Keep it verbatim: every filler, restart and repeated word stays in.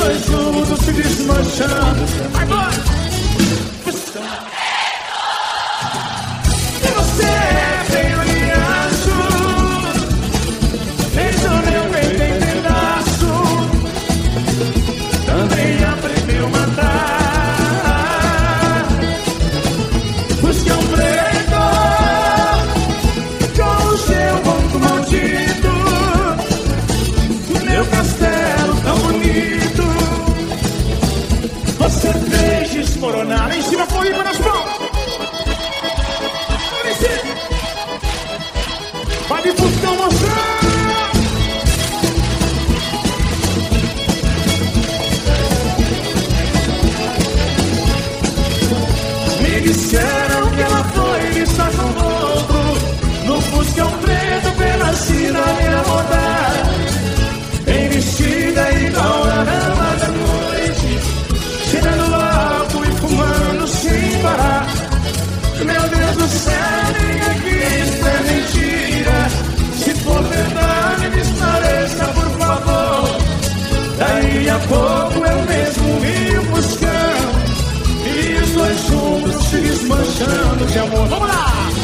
dois juntos se desmanchando. Vai embora! E você é bem olhaço, fez o meu peito em pedaço, também aprendeu a matar. Busque um preto com o seu ronco maldito, meu castelo tão bonito você fez desmoronar. Em cima, Floripa nas mãos. Vai de Fuscão mostrar. Me disseram que ela foi de só com outro no Fuscão preto pela cidade a rodar, bem vestida igual a dama da noite, cheirando álcool e fumando sem parar. Meu Deus do céu, diga que isso é mentira. Se for verdade, me esclareça, por favor. Daí a pouco eu mesmo vi o Fuscão e os dois juntos se desmanchando de amor. Vamos lá!